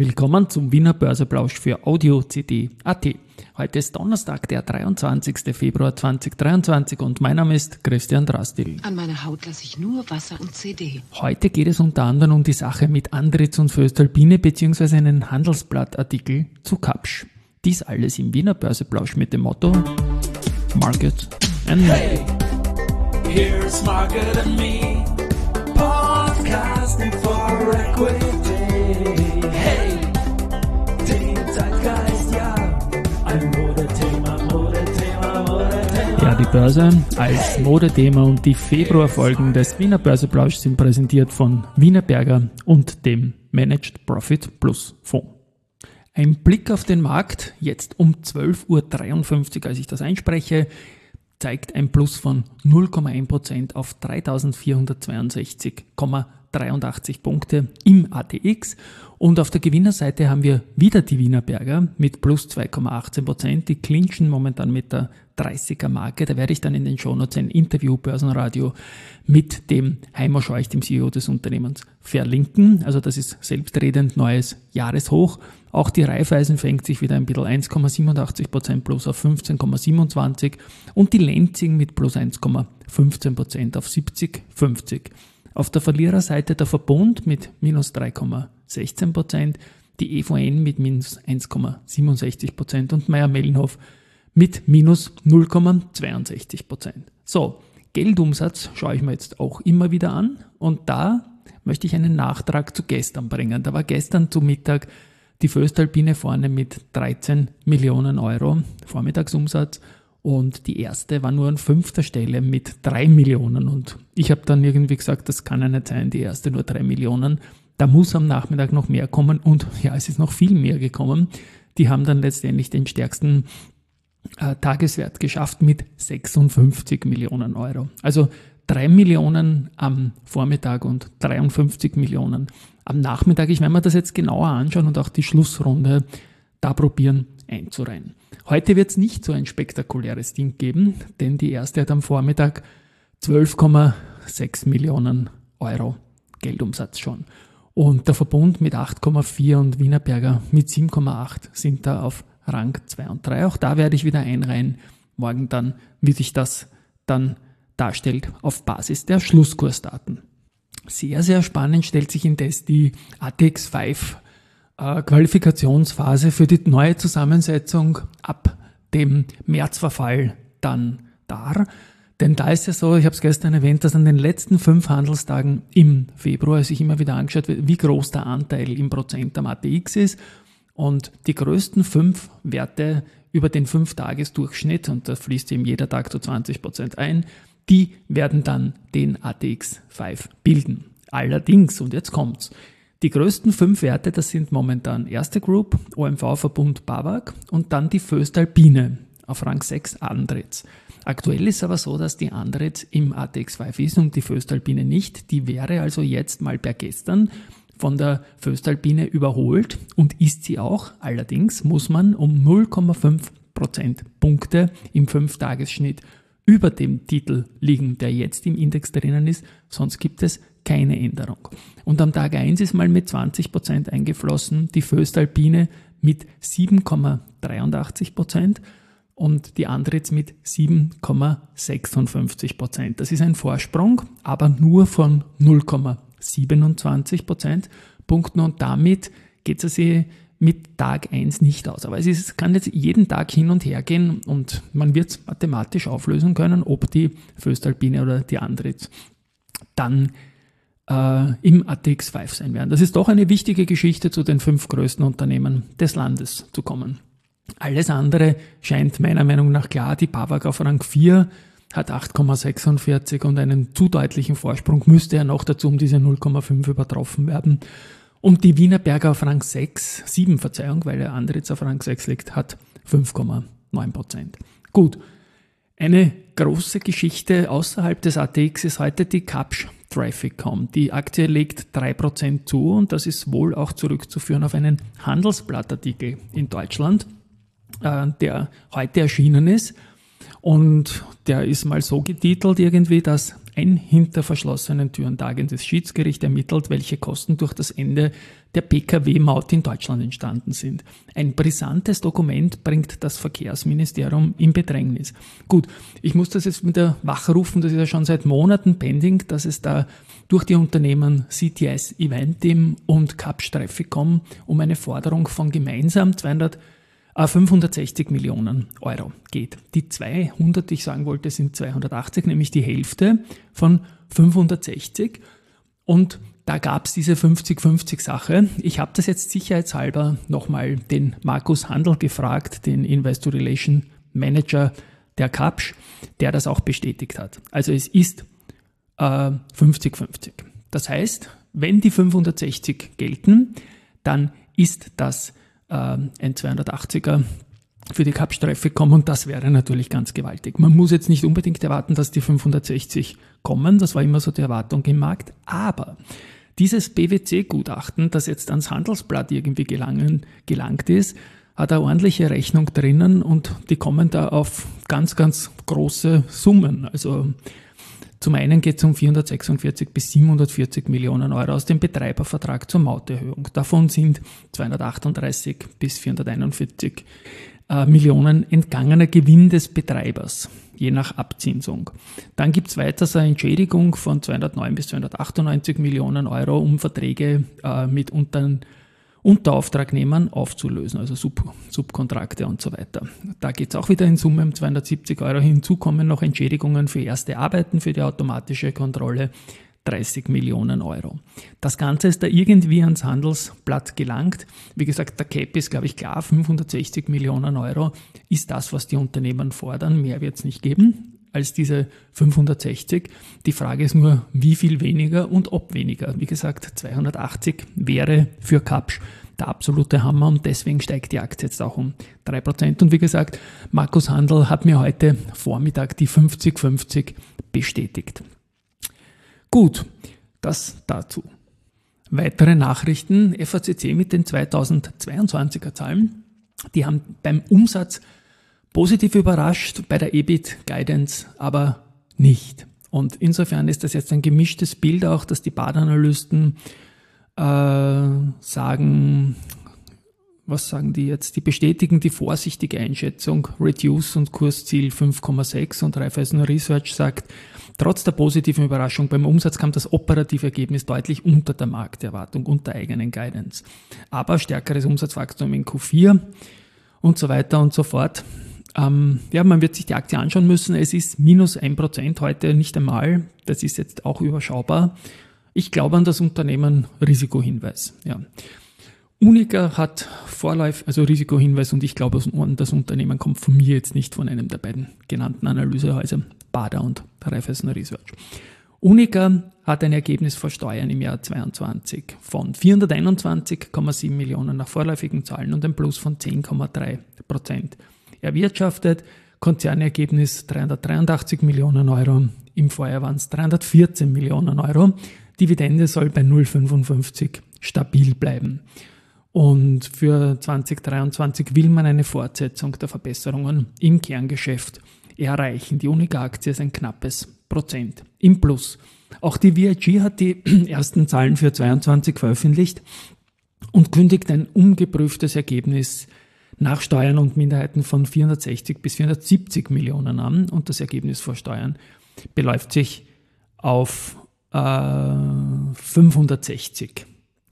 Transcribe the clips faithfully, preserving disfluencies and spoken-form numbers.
Willkommen zum Wiener Börseplausch für Audio C D Punkt A T. Heute ist Donnerstag, der dreiundzwanzigster Februar zweitausenddreiundzwanzig und mein Name ist Christian Drastil. An meiner Haut lasse ich nur Wasser und C D. Heute geht es unter anderem um die Sache mit Andritz und voestalpine bzw. einen Handelsblattartikel zu Kapsch. Dies alles im Wiener Börseplausch mit dem Motto Market and Me. Hey, here's Market and Me, podcasting for equity. Hey, den Zeitgeist, ja, ein Modethema, Modethema, Modethema. Ja, die Börse als Modethema und die Februarfolgen des Wiener Börseplausch sind präsentiert von Wienerberger und dem Managed Profit Plus Fonds. Ein Blick auf den Markt, jetzt um zwölf Uhr dreiundfünfzig, als ich das einspreche, zeigt ein Plus von null Komma eins Prozent auf dreitausendvierhundertzweiundsechzig Komma dreiundachtzig Punkte im A T X. Und auf der Gewinnerseite haben wir wieder die Wienerberger mit plus zwei Komma achtzehn Prozent. Die clinchen momentan mit der dreißiger Marke. Da werde ich dann in den Shownotes ein Interview Börsenradio mit dem Heimo Scheuch, dem C E O des Unternehmens, verlinken. Also das ist selbstredend neues Jahreshoch. Auch die Raiffeisen fängt sich wieder ein bisschen eins Komma siebenundachtzig Prozent plus auf fünfzehn Komma siebenundzwanzig und die Lenzing mit plus eins Komma fünfzehn Prozent auf siebzig Komma fünfzig. Auf der Verliererseite der Verbund mit minus drei Komma sechzehn Prozent, die E V N mit minus eins Komma siebenundsechzig Prozent und Mayr-Melnhof mit minus null Komma zweiundsechzig Prozent. So, Geldumsatz schaue ich mir jetzt auch immer wieder an und da möchte ich einen Nachtrag zu gestern bringen. Da war gestern zu Mittag die voestalpine vorne mit dreizehn Millionen Euro Vormittagsumsatz und die erste war nur an fünfter Stelle mit drei Millionen und ich habe dann irgendwie gesagt, das kann ja nicht sein, die erste nur drei Millionen. Da muss am Nachmittag noch mehr kommen und ja, es ist noch viel mehr gekommen. Die haben dann letztendlich den stärksten äh, Tageswert geschafft mit sechsundfünfzig Millionen Euro. Also drei Millionen am Vormittag und dreiundfünfzig Millionen am Nachmittag. Ich werde mir das jetzt genauer anschauen und auch die Schlussrunde da probieren einzureihen. Heute wird es nicht so ein spektakuläres Ding geben, denn die erste hat am Vormittag zwölf Komma sechs Millionen Euro Geldumsatz schon. Und der Verbund mit acht Komma vier und Wienerberger mit sieben Komma acht sind da auf Rang zwei und drei. Auch da werde ich wieder einreihen, morgen dann, wie sich das dann darstellt auf Basis der Schlusskursdaten. Sehr, sehr spannend stellt sich indes die A T X fünf äh, Qualifikationsphase für die neue Zusammensetzung ab dem Märzverfall dann dar. Denn da ist ja so, ich habe es gestern erwähnt, dass an den letzten fünf Handelstagen im Februar sich immer wieder angeschaut wird, wie groß der Anteil im Prozent am A T X ist. Und die größten fünf Werte über den fünf-Tages-Durchschnitt, und da fließt eben jeder Tag zu zwanzig Prozent ein, die werden dann den A T X fünf bilden. Allerdings, und jetzt kommt's, die größten fünf Werte, das sind momentan Erste Group, O M V Verbund B A W A G und dann die voestalpine auf Rang sechs Andritz. Aktuell ist aber so, dass die Andritz im A T X fünf ist und die voestalpine nicht. Die wäre also jetzt mal per gestern von der voestalpine überholt und ist sie auch. Allerdings muss man um null Komma fünf Prozentpunkte im fünf-Tages-Schnitt über dem Titel liegen, der jetzt im Index drinnen ist, sonst gibt es keine Änderung. Und am Tag eins ist mal mit zwanzig Prozent eingeflossen, die voestalpine mit sieben Komma dreiundachtzig Prozent und die Andritz mit sieben Komma sechsundfünfzig Prozent. Das ist ein Vorsprung, aber nur von null Komma siebenundzwanzig Prozentpunkten und damit geht es sich mit Tag eins nicht aus. Aber es ist, kann jetzt jeden Tag hin und her gehen und man wird es mathematisch auflösen können, ob die voestalpine oder die Andritz dann äh, im A T X fünf sein werden. Das ist doch eine wichtige Geschichte, zu den fünf größten Unternehmen des Landes zu kommen. Alles andere scheint meiner Meinung nach klar. Die B A W A G auf Rang vier hat acht Komma sechsundvierzig und einen zu deutlichen Vorsprung müsste ja noch dazu um diese null Komma fünf übertroffen werden. Und die Wienerberger auf Rang sechs, sieben Verzeihung, weil der Andritz auf Rang sechs liegt, hat fünf Komma neun Prozent. Gut, eine große Geschichte außerhalb des A T X ist heute die Kapsch Traffic Punkt com. Die Aktie legt drei Prozent zu und das ist wohl auch zurückzuführen auf einen Handelsblattartikel in Deutschland, äh, der heute erschienen ist. Und der ist mal so getitelt irgendwie, dass ein hinter verschlossenen Türen tagendes Schiedsgericht ermittelt, welche Kosten durch das Ende der P K W-Maut in Deutschland entstanden sind. Ein brisantes Dokument bringt das Verkehrsministerium in Bedrängnis. Gut, ich muss das jetzt wieder wachrufen, das ist ja schon seit Monaten pending, dass es da durch die Unternehmen C T S Eventim und Kapsch Trafficom um eine Forderung von gemeinsam fünfhundertsechzig Millionen Euro geht. Die zweihundert, die ich sagen wollte, sind zweihundertachtzig, nämlich die Hälfte von fünfhundertsechzig. Und da gab es diese fünfzig fünfzig Sache. Ich habe das jetzt sicherheitshalber nochmal den Markus Handl gefragt, den Investor Relation Manager der Kapsch, der das auch bestätigt hat. Also es ist äh, fünfzig fünfzig. Das heißt, wenn die fünfhundertsechzig gelten, dann ist das ein zweihundertachtziger für die Kapsch Trafficom und das wäre natürlich ganz gewaltig. Man muss jetzt nicht unbedingt erwarten, dass die fünfhundertsechzig kommen, das war immer so die Erwartung im Markt, aber dieses B W C-Gutachten, das jetzt ans Handelsblatt irgendwie gelangen, gelangt ist, hat eine ordentliche Rechnung drinnen und die kommen da auf ganz, ganz große Summen. Also zum einen geht es um vierhundertsechsundvierzig bis siebenhundertvierzig Millionen Euro aus dem Betreibervertrag zur Mauterhöhung. Davon sind zweihundertachtunddreißig bis vierhunderteinundvierzig äh, Millionen entgangener Gewinn des Betreibers, je nach Abzinsung. Dann gibt es weiters eine Entschädigung von zweihundertneun bis zweihundertachtundneunzig Millionen Euro, um Verträge äh, mit Unter Unterauftragnehmern aufzulösen, also Sub Subkontrakte und so weiter. Da geht es auch wieder in Summe um zweihundertsiebzig Euro. Hinzu kommen noch Entschädigungen für erste Arbeiten für die automatische Kontrolle, dreißig Millionen Euro. Das Ganze ist da irgendwie ans Handelsblatt gelangt. Wie gesagt, der Cap ist, glaube ich, klar, fünfhundertsechzig Millionen Euro ist das, was die Unternehmen fordern. Mehr wird es nicht geben als diese fünfhundertsechzig. Die Frage ist nur, wie viel weniger und ob weniger. Wie gesagt, zweihundertachtzig wäre für Kapsch der absolute Hammer und deswegen steigt die Aktie jetzt auch um drei Prozent. Und wie gesagt, Markus Handl hat mir heute Vormittag die fünfzig fünfzig bestätigt. Gut, das dazu. Weitere Nachrichten, F A C C mit den zweitausendzweiundzwanziger Zahlen. Die haben beim Umsatz positiv überrascht, bei der E B I T-Guidance aber nicht. Und insofern ist das jetzt ein gemischtes Bild auch, dass die Badanalysten äh, sagen, was sagen die jetzt? Die bestätigen die vorsichtige Einschätzung, Reduce und Kursziel fünf Komma sechs und Raiffeisen Research sagt, trotz der positiven Überraschung beim Umsatz kam das operative Ergebnis deutlich unter der Markterwartung und der eigenen Guidance. Aber stärkeres Umsatzwachstum in Q vier und so weiter und so fort. Ähm, ja, man wird sich die Aktie anschauen müssen. Es ist minus ein Prozent heute nicht einmal. Das ist jetzt auch überschaubar. Ich glaube an das Unternehmen Risikohinweis. Ja. Unica hat Vorläuf, also Risikohinweis und ich glaube an das Unternehmen kommt von mir jetzt nicht von einem der beiden genannten Analysehäuser, Bada und Raiffeisen Research. Unica hat ein Ergebnis vor Steuern im Jahr zweiundzwanzig von vierhunderteinundzwanzig Komma sieben Millionen nach vorläufigen Zahlen und ein Plus von zehn Komma drei Prozent erwirtschaftet. Konzernergebnis dreihundertdreiundachtzig Millionen Euro, im Vorjahr waren es dreihundertvierzehn Millionen Euro. Dividende soll bei null Komma fünfundfünfzig stabil bleiben. Und für zwanzig dreiundzwanzig will man eine Fortsetzung der Verbesserungen im Kerngeschäft erreichen. Die Unica-Aktie ist ein knappes Prozent im Plus. Auch die V I G hat die ersten Zahlen für zweiundzwanzig veröffentlicht und kündigt ein umgeprüftes Ergebnis nach Steuern und Minderheiten von vierhundertsechzig bis vierhundertsiebzig Millionen an und das Ergebnis vor Steuern beläuft sich auf äh, fünfhundertsechzig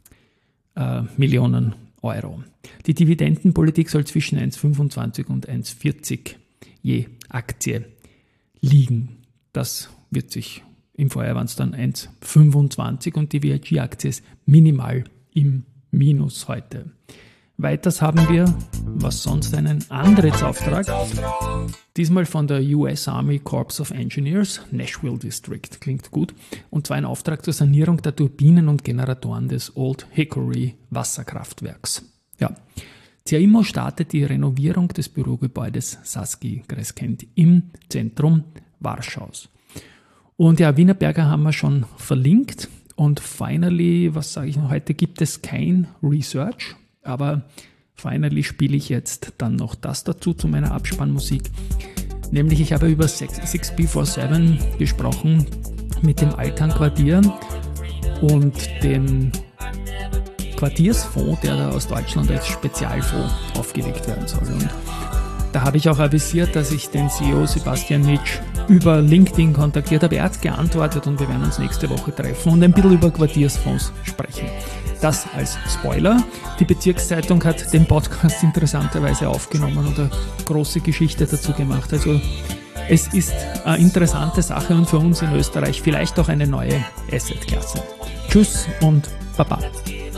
äh, Millionen Euro. Die Dividendenpolitik soll zwischen eins Komma fünfundzwanzig und eins Komma vierzig je Aktie liegen. Das wird sich, im Vorjahr waren es dann eins Komma fünfundzwanzig und die V I G-Aktie ist minimal im Minus heute. Weiters haben wir, was sonst, einen Antrittsauftrag, diesmal von der U S Army Corps of Engineers, Nashville District, klingt gut, und zwar ein Auftrag zur Sanierung der Turbinen und Generatoren des Old Hickory Wasserkraftwerks. Ja. C A I M O startet die Renovierung des Bürogebäudes Saski Crescent im Zentrum Warschaus. Und ja, Wienerberger haben wir schon verlinkt und finally, was sage ich noch, heute gibt es kein Research. Aber finally spiele ich jetzt dann noch das dazu zu meiner Abspannmusik. Nämlich ich habe über six B siebenundvierzig gesprochen mit dem Altern-Quartier und dem Quartiersfonds, der da aus Deutschland als Spezialfonds aufgelegt werden soll. Und da habe ich auch avisiert, dass ich den C E O Sebastian Nitsch über LinkedIn kontaktiert habe. Er hat geantwortet und wir werden uns nächste Woche treffen und ein bisschen über Quartiersfonds sprechen. Das als Spoiler. Die Bezirkszeitung hat den Podcast interessanterweise aufgenommen und eine große Geschichte dazu gemacht. Also es ist eine interessante Sache und für uns in Österreich vielleicht auch eine neue Assetklasse. Tschüss und Baba.